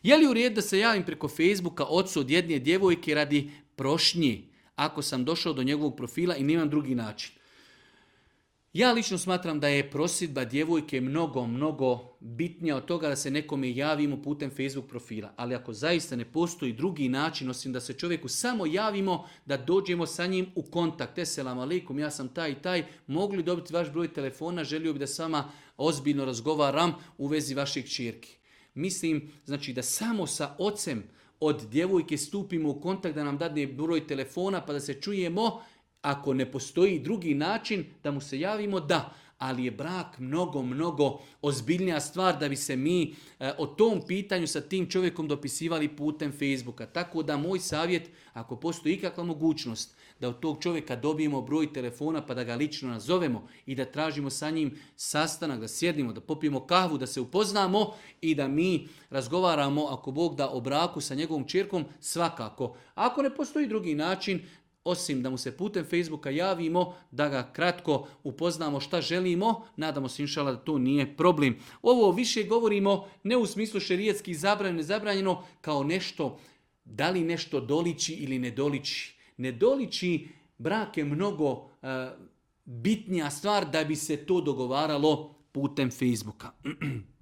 Je li u redu da se javim preko Facebooka ocu od jedne djevojke radi prošnje, ako sam došao do njegovog profila i nemam drugi način? Ja lično smatram da je prosjedba djevojke mnogo bitnija od toga da se nekome javimo putem Facebook profila. Ali ako zaista ne postoji drugi način, osim da se čovjeku samo javimo, da dođemo sa njim u kontakt. Selam alejkum, ja sam taj i taj, mogli dobiti vaš broj telefona, želio bi da s vama ozbiljno razgovaram u vezi vaših kćerki. Mislim, znači da samo sa ocem od djevojke stupimo u kontakt, da nam dadne broj telefona pa da se čujemo. Ako ne postoji drugi način da mu se javimo, da. Ali je brak mnogo ozbiljnija stvar da bi se mi o tom pitanju sa tim čovjekom dopisivali putem Facebooka. Tako da moj savjet, ako postoji ikakva mogućnost da od tog čovjeka dobijemo broj telefona pa da ga lično nazovemo i da tražimo sa njim sastanak, da sjednimo, da popijemo kahvu, da se upoznamo i da mi razgovaramo, ako Bog da, o braku sa njegovom kćerkom, svakako. Ako ne postoji drugi način, osim da mu se putem Facebooka javimo, da ga kratko upoznamo šta želimo, nadamo se inšala da to nije problem. Ovo više govorimo ne u smislu šerijetski zabranjeno, nezabranjeno, kao nešto, da li nešto doliči ili ne doliči. Ne doliči, brak je mnogo bitnija stvar da bi se to dogovaralo putem Facebooka.